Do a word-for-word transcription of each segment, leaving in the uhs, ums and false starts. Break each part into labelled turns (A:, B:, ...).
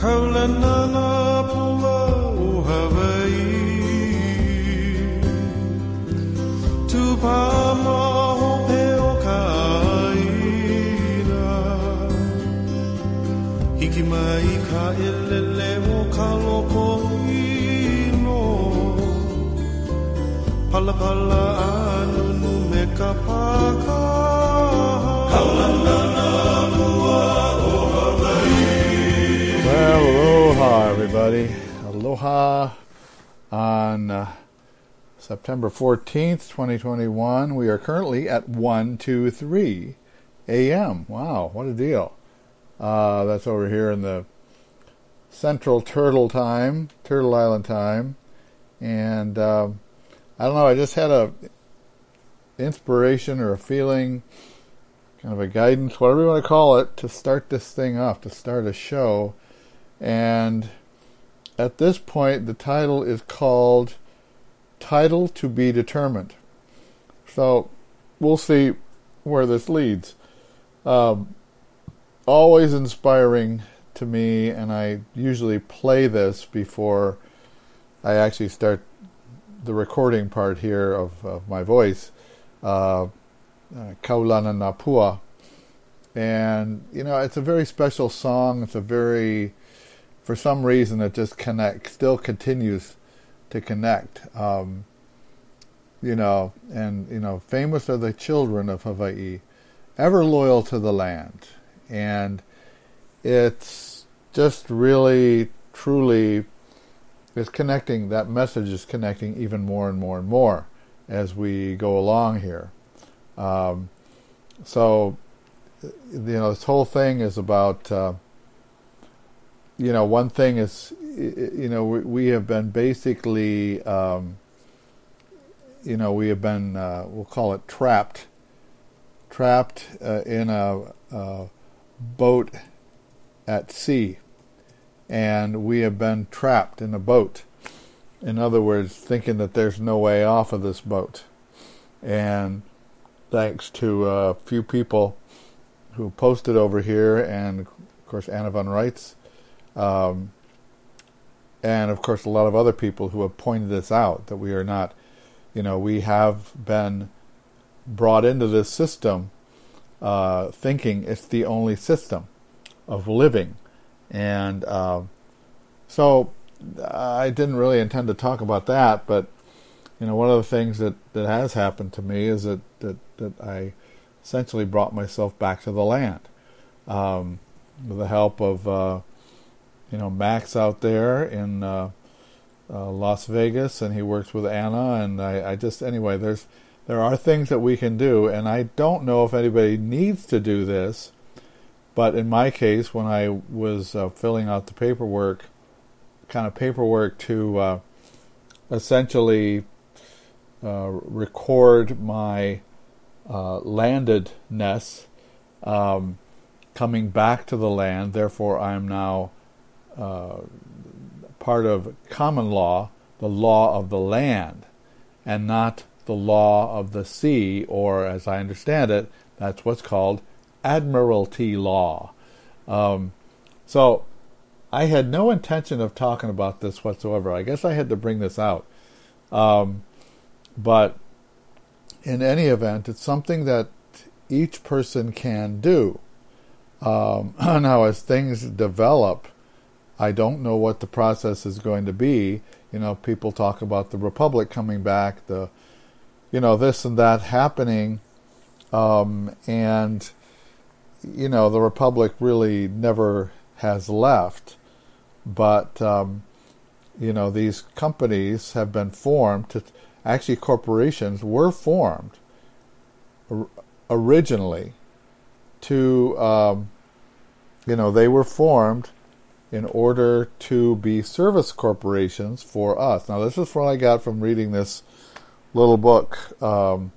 A: Kaulana pua o Hawaii Tupama ho peo kaina Hiki mai ka elele o ka loko ino Pala pala anunu me ka paka Kaulana pua o Hawaii.
B: Well, aloha, everybody. Aloha on uh, September fourteenth, twenty twenty-one. We are currently at one two three a.m. Wow, what a deal. Uh, that's over here in the Central Turtle Time, Turtle Island Time. And uh, I don't know, I just had a inspiration or a feeling, kind of a guidance, whatever you want to call it, to start this thing off, to start a show. And at this point, the title is called Title to Be Determined. So we'll see where this leads. Um, always inspiring to me, and I usually play this before I actually start the recording part here of, of my voice. Uh, uh, Kaulana Napua. And, you know, it's a very special song. It's a very... For some reason, it just connect, still continues to connect. Um, you know, and, you know, famous are the children of Hawaii, ever loyal to the land. And it's just really, truly, is connecting, that message is connecting even more and more and more as we go along here. Um, so, you know, this whole thing is about... Uh, You know, one thing is, you know, we, we have been basically, um, you know, we have been, uh, we'll call it trapped, trapped uh, in a, a boat at sea. And we have been trapped in a boat. In other words, thinking that there's no way off of this boat. And thanks to a few people who posted over here, and of course Anna Von Reitz, Um, and of course a lot of other people who have pointed this out, that we are not, you know, we have been brought into this system uh, thinking it's the only system of living. And uh, so I didn't really intend to talk about that, but, you know, one of the things that, that has happened to me is that, that, that I essentially brought myself back to the land um, with the help of uh, you know, Max out there in uh, uh, Las Vegas, and he works with Anna, and I, I just, anyway, there's there are things that we can do, and I don't know if anybody needs to do this, but in my case, when I was uh, filling out the paperwork, kind of paperwork to uh, essentially uh, record my uh, landedness, um, coming back to the land, therefore I'm now Uh, part of common law, the law of the land, and not the law of the sea, or as I understand it, that's what's called admiralty law. Um, so I had no intention of talking about this whatsoever. I guess I had to bring this out. Um, but in any event, it's something that each person can do. Um, now, as things develop, I don't know what the process is going to be. You know, people talk about the Republic coming back, the, you know, this and that happening. Um, and, you know, the Republic really never has left. But, um, you know, these companies have been formed to, actually corporations were formed or, originally to, um, you know, they were formed in order to be service corporations for us. Now, this is what I got from reading this little book um,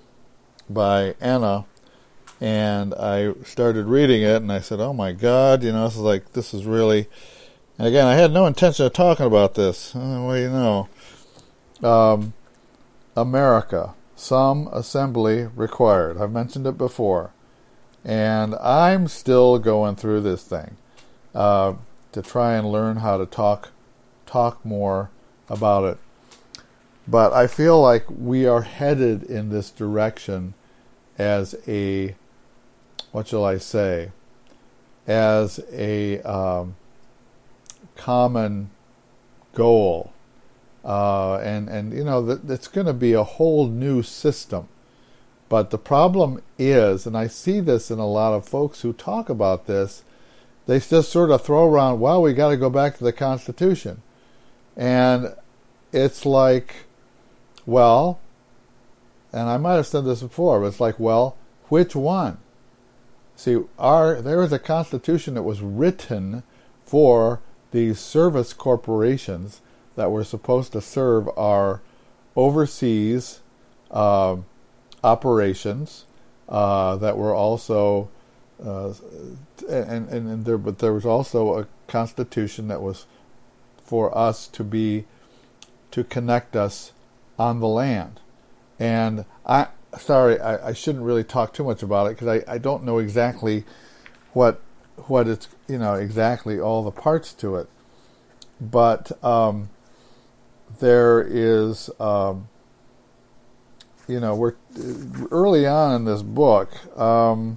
B: by Anna, and I started reading it, and I said, oh my God, you know, this is like, this is really, and again, I had no intention of talking about this. Uh, well, you know, um, America, some assembly required. I've mentioned it before, and I'm still going through this thing. Uh, to try and learn how to talk talk more about it. But I feel like we are headed in this direction as a, what shall I say, as a um, common goal. Uh, and, and, you know, that it's going to be a whole new system. But the problem is, and I see this in a lot of folks who talk about this, they just sort of throw around, well, we got to go back to the Constitution. And it's like, well, and I might have said this before, but it's like, well, which one? See, our there is a Constitution that was written for these service corporations that were supposed to serve our overseas uh, operations, uh, that were also, uh, and, and, and there, but there was also a Constitution that was for us to be, to connect us on the land. And I, sorry, I, I shouldn't really talk too much about it because I, I don't know exactly what, what it's, you know, exactly all the parts to it. But um, there is, um, you know, we're early on in this book, um,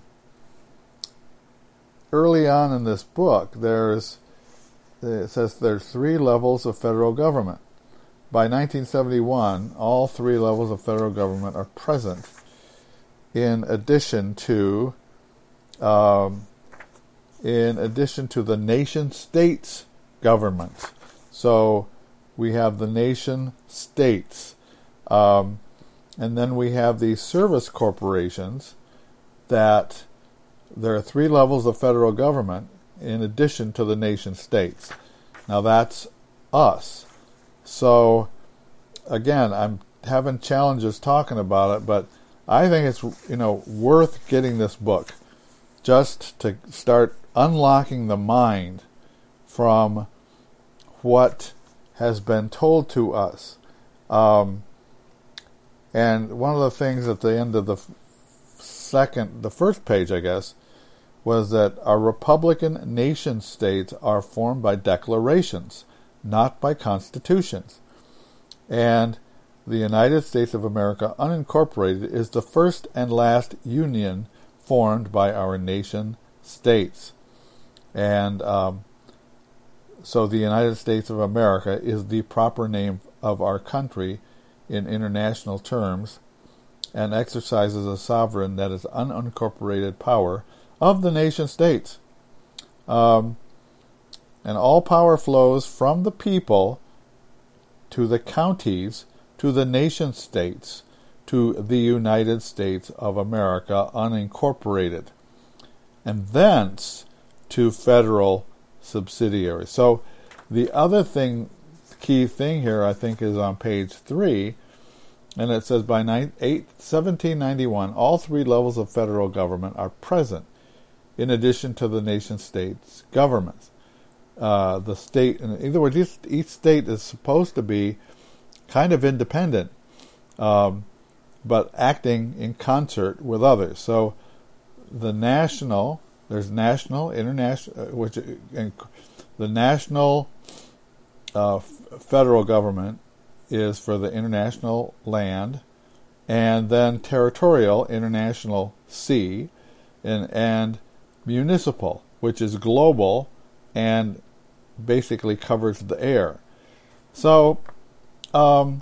B: early on in this book, there's, it says there's three levels of federal government. By nineteen seventy-one, all three levels of federal government are present, in addition to, um, in addition to the nation-states government. So we have the nation-states, um, and then we have these service corporations that there are three levels of federal government in addition to the nation-states. Now that's us. So, again, I'm having challenges talking about it, but I think it's, you know, worth getting this book just to start unlocking the mind from what has been told to us. Um, and one of the things at the end of the second, the first page, I guess, was that our Republican nation states are formed by declarations, not by constitutions. And the United States of America unincorporated is the first and last union formed by our nation states. And um, so the United States of America is the proper name of our country in international terms and exercises a sovereign that is unincorporated power of the nation states. Um, and all power flows from the people to the counties, to the nation states, to the United States of America unincorporated, and thence to federal subsidiaries. So the other thing, key thing here, I think, is on page three, and it says by seventeen ninety-one, all three levels of federal government are present, in addition to the nation states governments. Uh, the state, in other words, each, each state is supposed to be kind of independent, um, but acting in concert with others. So the national, there's national, international, uh, which uh, the national uh, f- federal government is for the international land, and then territorial, international sea, and and municipal, which is global and basically covers the air. So, um,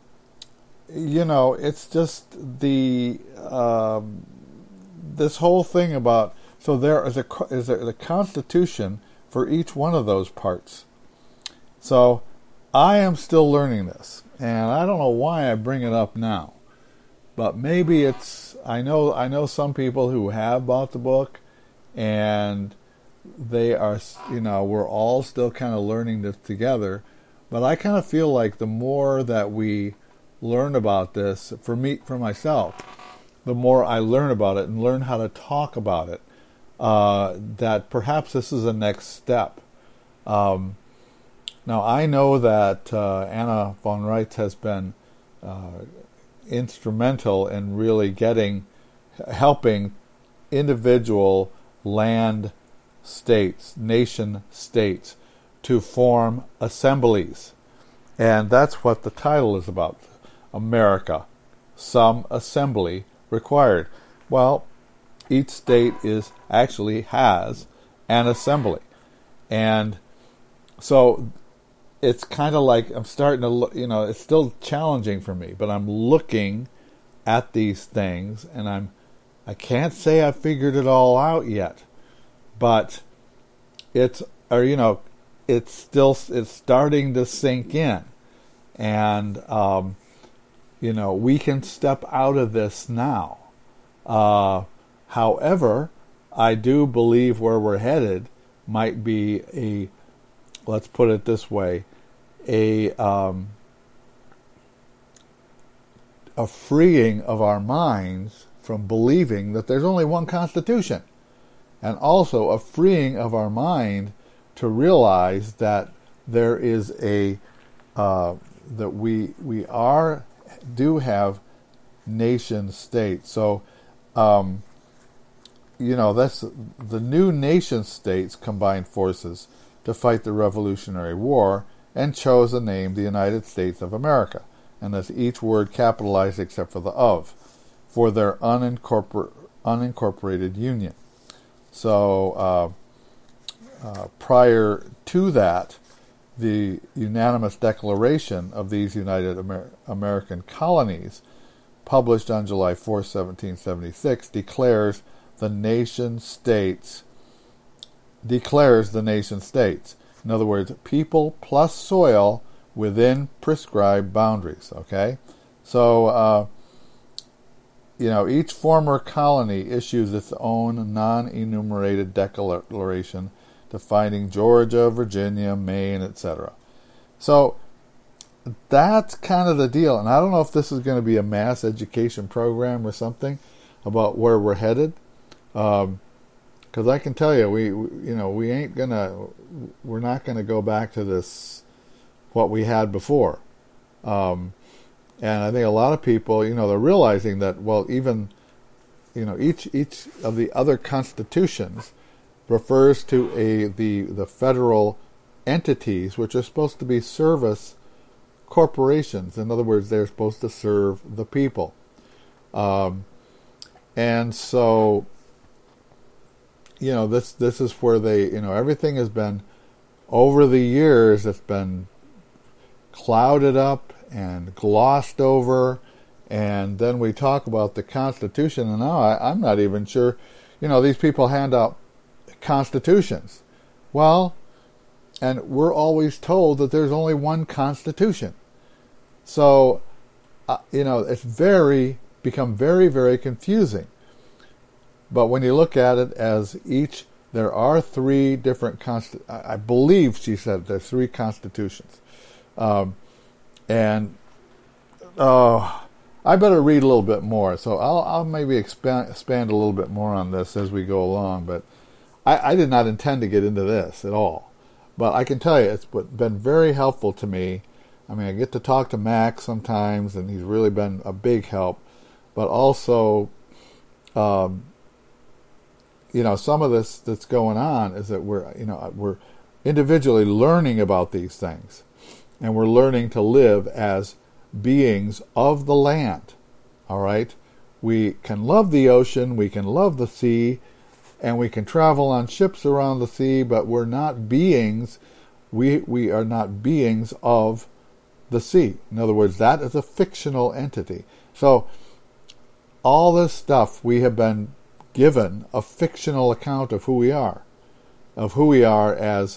B: you know, it's just the um, this whole thing about, so there is a is a, a constitution for each one of those parts. So I am still learning this, and I don't know why I bring it up now, but maybe it's, I know I know some people who have bought the book, and they are, you know, we're all still kind of learning this together, but I kind of feel like the more that we learn about this, for me, for myself, the more I learn about it and learn how to talk about it, uh, that perhaps this is the next step. Um, now, I know that uh, Anna von Reitz has been uh, instrumental in really getting, helping individual land states, nation states, to form assemblies. And that's what the title is about. America, some assembly required. Well, each state is actually has an assembly. And so it's kind of like I'm starting to look, you know, it's still challenging for me, but I'm looking at these things and I'm, I can't say I've figured it all out yet, but it's, or, you know, it's still, it's starting to sink in. And, um, you know, we can step out of this now. Uh, however, I do believe where we're headed might be a, let's put it this way, a um, a freeing of our minds from believing that there's only one Constitution, and also a freeing of our mind to realize that there is a uh, that we we are do have nation states. So, um, you know, that's the new nation states combined forces to fight the Revolutionary War and chose the name the United States of America, and that's each word capitalized except for the of, for their unincorpor- unincorporated union. So uh, uh, prior to that, the unanimous declaration of these United Amer- American colonies, published on July fourth, seventeen seventy-six, declares the nation states, declares the nation states. In other words, people plus soil within prescribed boundaries, okay? So, uh, you know, each former colony issues its own non-enumerated declaration defining Georgia, Virginia, Maine, et cetera. So, that's kind of the deal. And I don't know if this is going to be a mass education program or something about where we're headed. Um, Because I can tell you, we, we you know we ain't gonna, we're not gonna go back to this what we had before, um, and I think a lot of people, you know, they're realizing that, well, even, you know, each each of the other constitutions refers to a the the federal entities which are supposed to be service corporations. In other words, they're supposed to serve the people, um, and so. You know, this this is where they, you know, everything has been, over the years, it's been clouded up and glossed over, and then we talk about the Constitution, and now I, I'm not even sure, you know, these people hand out constitutions. Well, and we're always told that there's only one Constitution. So, uh, you know, it's very, become very, very confusing. But when you look at it as each, there are three different, consti- I believe she said there's three constitutions. Um, and uh, I better read a little bit more. So I'll, I'll maybe expand, expand a little bit more on this as we go along. But I, I did not intend to get into this at all. But I can tell you, it's been very helpful to me. I mean, I get to talk to Max sometimes, and he's really been a big help. But also... Um, You know, some of this that's going on is that we're, you know, we're individually learning about these things, and we're learning to live as beings of the land. All right, we can love the ocean, we can love the sea, and we can travel on ships around the sea, but we're not beings. We we are not beings of the sea. In other words, that is a fictional entity. So all this stuff we have been given a fictional account of who we are, of who we are as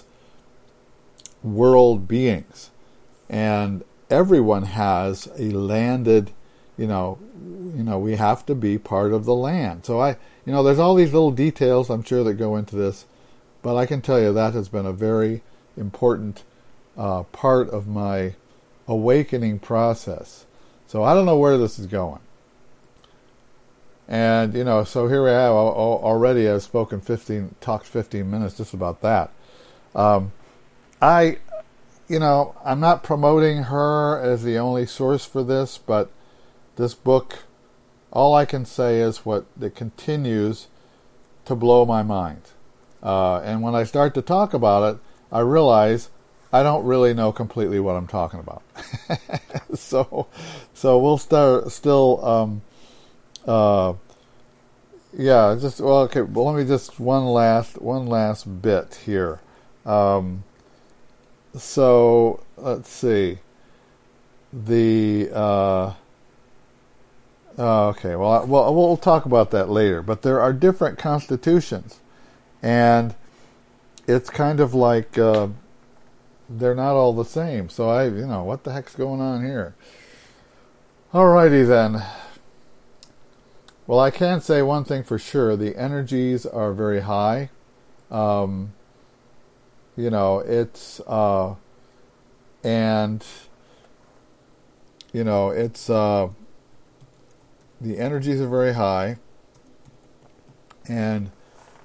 B: world beings. And everyone has a landed, you know, you know, we have to be part of the land. So I, you know, there's all these little details I'm sure that go into this, but I can tell you that has been a very important uh, part of my awakening process. So I don't know where this is going. And, you know, so here we have, already I've spoken fifteen, talked fifteen minutes just about that. Um, I, you know, I'm not promoting her as the only source for this, but this book, all I can say is what it continues to blow my mind. Uh, and when I start to talk about it, I realize I don't really know completely what I'm talking about. so, so we'll start still. Um, uh, yeah, just well, okay. Well, let me just one last one last bit here. Um, so let's see. The uh, uh, okay. Well, well, we'll talk about that later. But there are different constitutions, and it's kind of like. Uh, They're not all the same. So I, you know, what the heck's going on here? Alrighty then. Well, I can say one thing for sure. The energies are very high. Um, you know, it's, uh, and, you know, it's, uh, the energies are very high. And,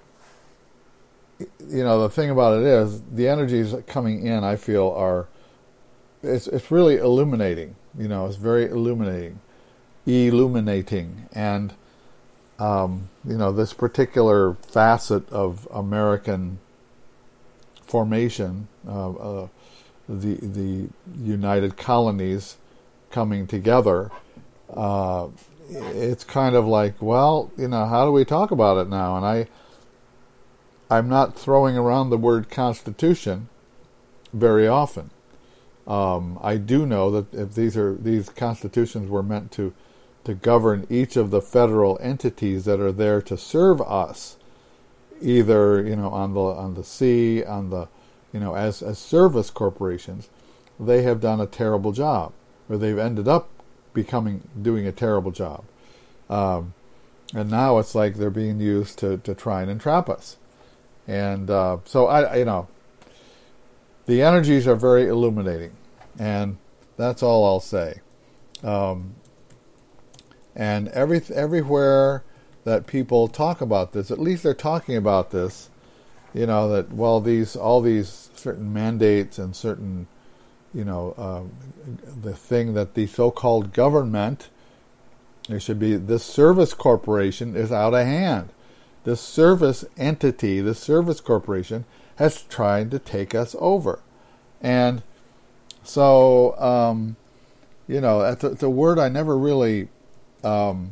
B: you know, the thing about it is, the energies coming in, I feel, are, it's it's really illuminating. You know, it's very illuminating, illuminating. And, um, you know, this particular facet of American formation, uh, uh, the the United Colonies coming together, uh, it's kind of like, well, you know, how do we talk about it now? And I... I'm not throwing around the word Constitution very often. Um, I do know that if these are these constitutions were meant to to govern each of the federal entities that are there to serve us, either you know on the on the sea, on the you know as as service corporations, they have done a terrible job, or they've ended up becoming doing a terrible job, um, and now it's like they're being used to to try and entrap us. And uh, so, I, you know, the energies are very illuminating, and that's all I'll say. Um, and every everywhere that people talk about this, at least they're talking about this, you know, that, well, these all these certain mandates and certain, you know, uh, the thing that the so-called government, there should be, this service corporation is out of hand. This service entity, this service corporation, has tried to take us over. And so, um, you know, it's a, it's a word I never really, um,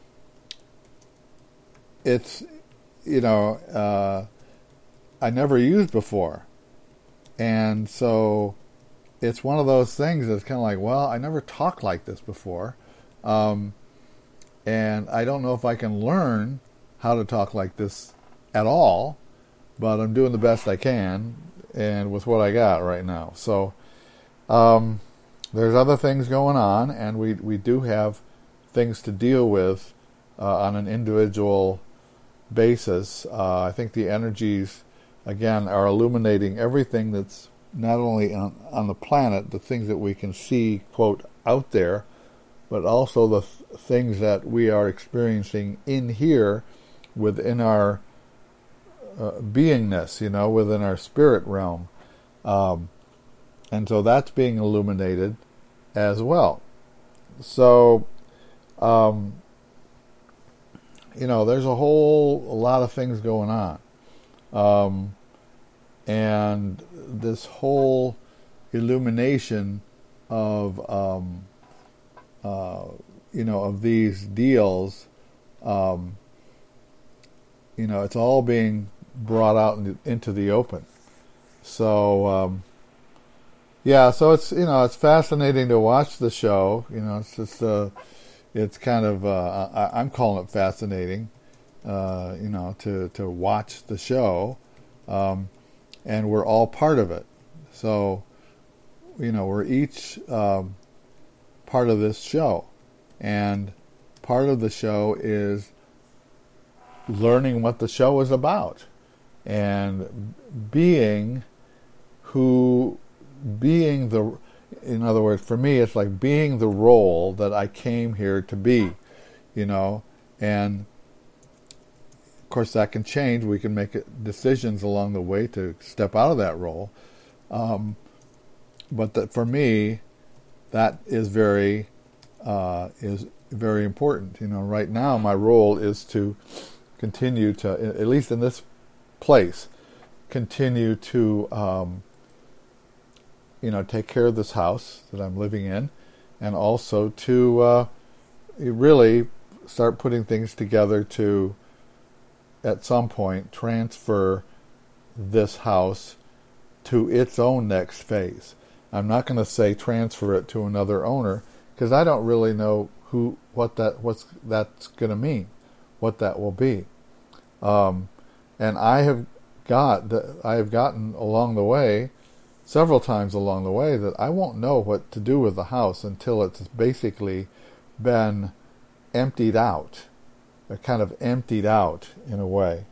B: it's, you know, uh, I never used before. And so it's one of those things that's kind of like, well, I never talked like this before. Um, and I don't know if I can learn how to talk like this at all, but I'm doing the best I can, and with what I got right now. So um, there's other things going on, and we we do have things to deal with uh, on an individual basis. Uh, I think the energies, again, are illuminating everything that's not only on, on the planet, the things that we can see, quote, out there, but also the th- things that we are experiencing in here, within our uh, beingness, you know, within our spirit realm. Um, and so that's being illuminated as well. So, um, you know, there's a whole a lot of things going on. Um, and this whole illumination of, um, uh, you know, of these deals, um, you know, it's all being brought out in, into the open. So, um, yeah, so it's, you know, it's fascinating to watch the show. You know, it's just, uh, it's kind of, uh, I, I'm calling it fascinating, uh, you know, to, to watch the show. Um, and we're all part of it. So, you know, we're each um, part of this show. And part of the show is learning what the show is about and being who, being the, in other words, for me, it's like being the role that I came here to be, you know, and of course that can change. We can make decisions along the way to step out of that role. Um, but that for me, that is very, uh, is very important. You know, right now my role is to continue to, at least in this place, continue to um, you know, take care of this house that I'm living in, and also to uh, really start putting things together to, at some point, transfer this house to its own next phase. I'm not going to say transfer it to another owner, because I don't really know who, what that, what's that's going to mean, what that will be. Um, and I have got, I have gotten along the way, several times along the way, that I won't know what to do with the house until it's basically been emptied out, kind of emptied out in a way.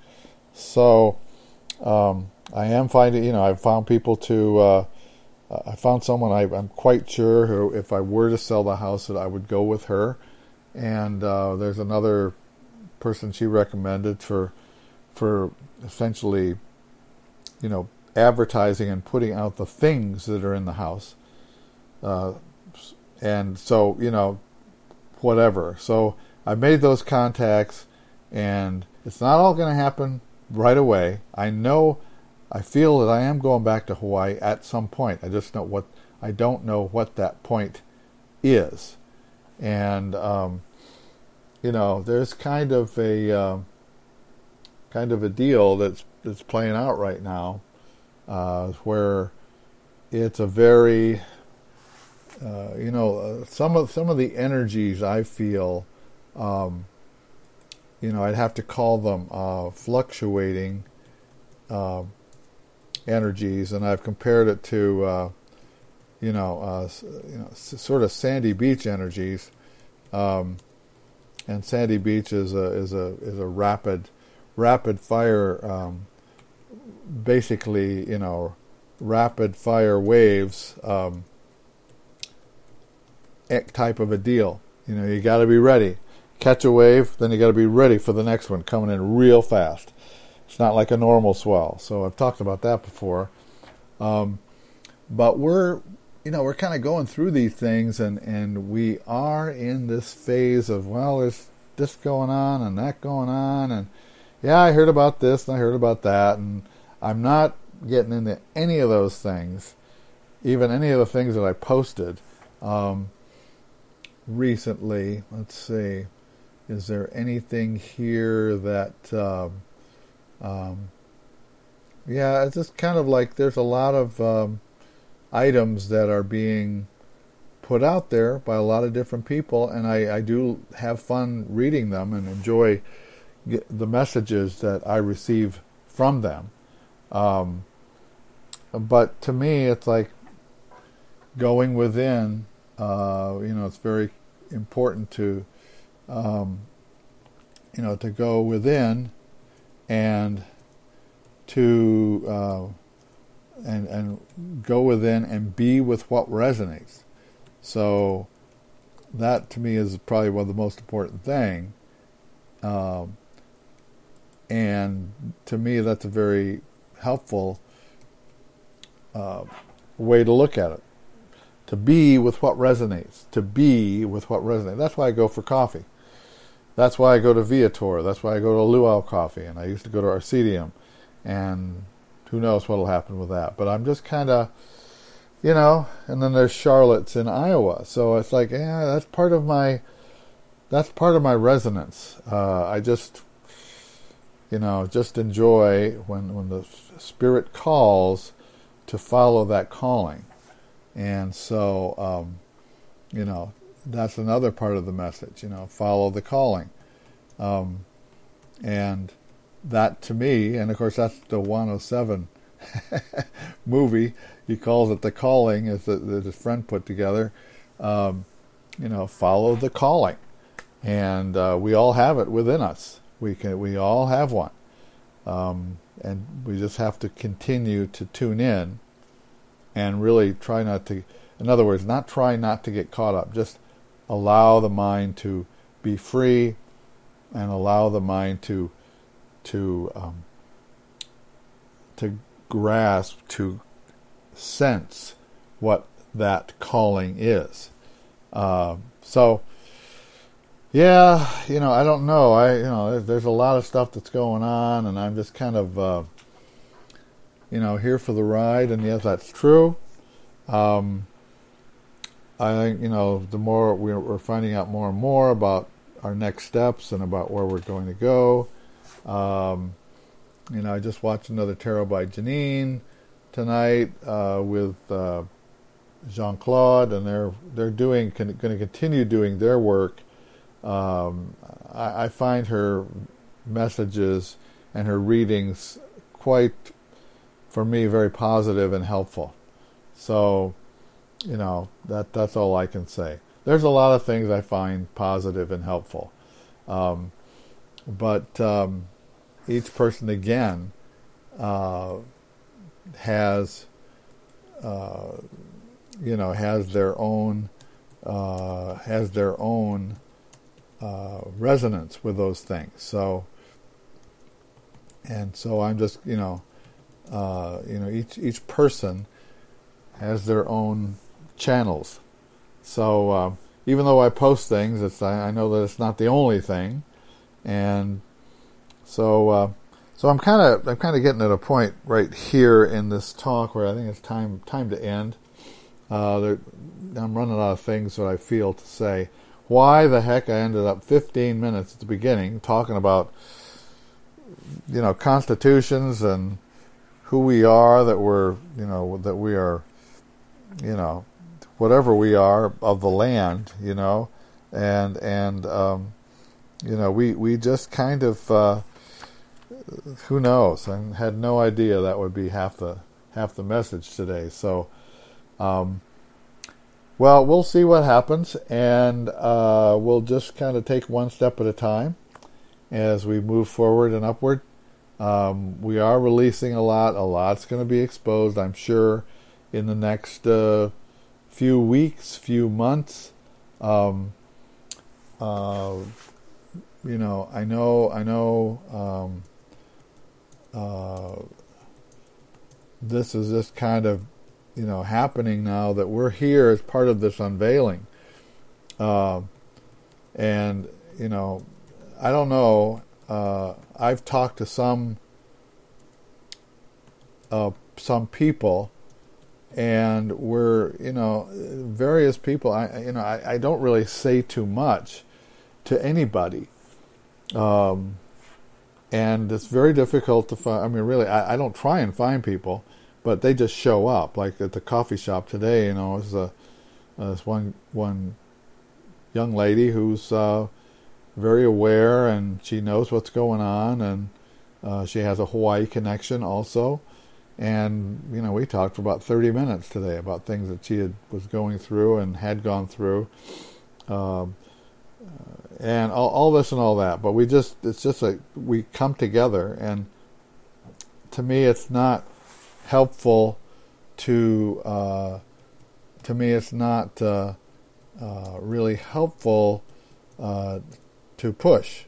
B: So um, I am finding, you know, I've found people to, uh, I found someone I, I'm quite sure who, if I were to sell the house, that I would go with her. And uh, there's another person she recommended for, for essentially, you know, advertising and putting out the things that are in the house. Uh, and so, you know, whatever. So I made those contacts, and it's not all going to happen right away. I know, I feel that I am going back to Hawaii at some point. I just know what, I don't know what that point is. And, um, you know, there's kind of a, uh, kind of a deal that's, that's playing out right now, uh, where it's a very, uh, you know, uh, some of, some of the energies I feel, um, you know, I'd have to call them, uh, fluctuating, uh, energies, and I've compared it to, uh, you know, uh, you know, s- sort of Sandy Beach energies. Um, and Sandy Beach is a is a is a rapid, rapid fire, um, basically, you know, rapid fire waves um, type of a deal. You know, you got to be ready. Catch a wave, then you got to be ready for the next one coming in real fast. It's not like a normal swell. So I've talked about that before. Um, but we're, you know, we're kind of going through these things, and, and we are in this phase of, well, there's this going on and that going on. And yeah, I heard about this and I heard about that. And I'm not getting into any of those things, even any of the things that I posted um, recently. Let's see. Is there anything here that... Um, Um, yeah, it's just kind of like there's a lot of um, items that are being put out there by a lot of different people, and I, I do have fun reading them and enjoy get the messages that I receive from them. Um, but to me, it's like going within. Uh, you know, it's very important to, um, you know, to go within. And to uh, and and go within and be with what resonates. So that to me is probably one of the most important thing. Um, and to me, that's a very helpful uh, way to look at it. To be with what resonates. To be with what resonates. That's why I go for coffee. That's why I go to Viator. That's why I go to Luau Coffee. And I used to go to Arcedium. And who knows what will happen with that. But I'm just kind of, you know, and then there's Charlotte's in Iowa. So it's like, yeah, that's part of my, that's part of my resonance. Uh, I just, you know, just enjoy when, when the Spirit calls to follow that calling. And so, um, you know, that's another part of the message, you know, follow the calling. Um, and that to me, and of course that's the one oh seven movie, he calls it The Calling, as that his friend put together. Um, you know, follow the calling. And uh, we all have it within us. We can, we all have one. Um, and we just have to continue to tune in and really try not to, in other words, not try not to get caught up, just allow the mind to be free, and allow the mind to to um, to grasp, to sense what that calling is. Uh, so, yeah, you know, I don't know. I you know, there's, there's a lot of stuff that's going on, and I'm just kind of uh, you know here for the ride. And yes, that's true. Um, I think, you know, the more we're, we're finding out more and more about our next steps and about where we're going to go. Um, you know, I just watched another tarot by Janine tonight uh, with uh, Jean-Claude, and they're they're doing going to continue doing their work. Um, I, I find her messages and her readings quite, for me, very positive and helpful. So, you know, that that's all I can say. There's a lot of things I find positive and helpful. Um, but um, each person, again, uh, has, uh, you know, has their own, uh, has their own uh, resonance with those things. So, and so I'm just, you know, uh, you know, each each person has their own channels. So uh, even though I post things, it's I, I know that it's not the only thing, and so uh, so I'm kind of I'm kind of getting at a point right here in this talk where I think it's time time to end. Uh, there, I'm running out of things that I feel to say. Why the heck I ended up fifteen minutes at the beginning talking about, you know, constitutions and who we are, that we're, you know, that we are, you know, whatever we are of the land, you know, and and um, you know, we we just kind of uh, who knows? I had no idea that would be half the half the message today. So, um, well, we'll see what happens, and uh, we'll just kind of take one step at a time as we move forward and upward. Um, we are releasing a lot. A lot's going to be exposed, I'm sure, in the next uh, few weeks, few months. Um, uh, you know, I know, I know. Um, uh, this is just kind of, you know, happening now that we're here as part of this unveiling. Uh, and you know, I don't know. Uh, I've talked to some uh, some people, and we're, you know, various people. I you know I, I don't really say too much to anybody, um, and it's very difficult to find. I mean, really, I, I don't try and find people, but they just show up. Like at the coffee shop today, you know, there's a uh, this one one young lady who's Uh, very aware, and she knows what's going on, and uh, she has a Hawaii connection also, and you know, we talked for about thirty minutes today about things that she had, was going through and had gone through, um, and all, all this and all that. But we just it's just like we come together, and to me it's not helpful to uh, to me it's not uh, uh, really helpful uh, to push,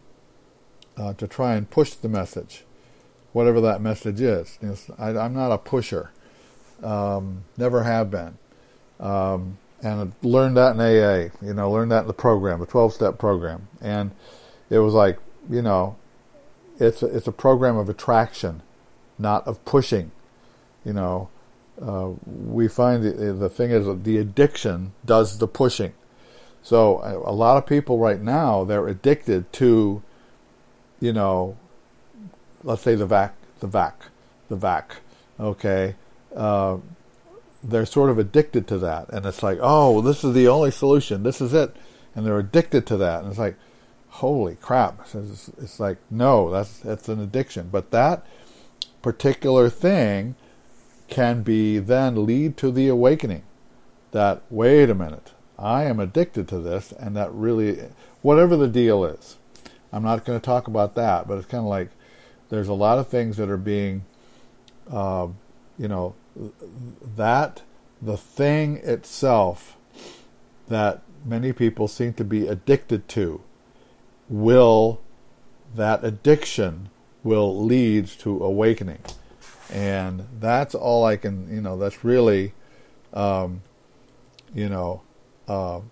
B: uh, to try and push the message, whatever that message is. You know, I, I'm not a pusher, um, never have been, um, and I learned that in A A. You know, learned that in the program, the twelve-step program, and it was like, you know, it's a, it's a program of attraction, not of pushing. You know, uh, we find the, the thing is that the addiction does the pushing. So a lot of people right now, they're addicted to, you know, let's say the vac, the vac, the vac, okay? Uh, they're sort of addicted to that. And it's like, oh, this is the only solution. This is it. And they're addicted to that. And it's like, holy crap. It's, it's like, no, that's, that's an addiction. But that particular thing can be then lead to the awakening that, wait a minute, I am addicted to this, and that really, whatever the deal is, I'm not going to talk about that, but it's kind of like there's a lot of things that are being, uh, you know, that the thing itself that many people seem to be addicted to will, that addiction will lead to awakening. And that's all I can, you know, that's really, um, you know, Uh,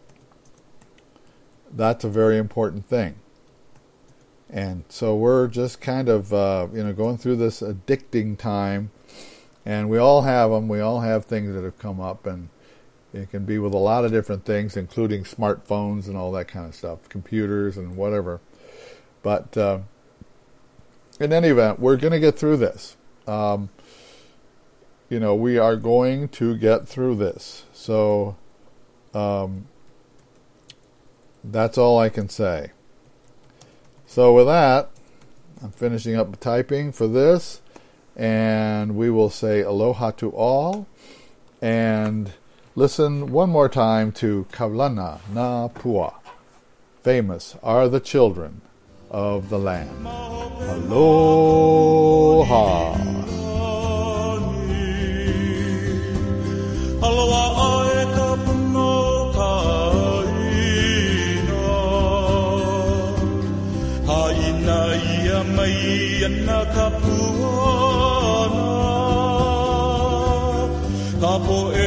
B: that's a very important thing. And so we're just kind of, uh, you know, going through this addicting time And we all have them. We all have things that have come up, and it can be with a lot of different things, including smartphones and all that kind of stuff, computers and whatever. But uh, in any event, we're going to get through this. Um, you know, we are going to get through this. So um, that's all I can say. So with that, I'm finishing up typing for this. And we will say aloha to all, and listen one more time to Kaulana Na Pua. Famous are the children of the land. Aloha.
A: Aloha e ka puno ka ina. Haina ia mai ana ka puana. Ka po e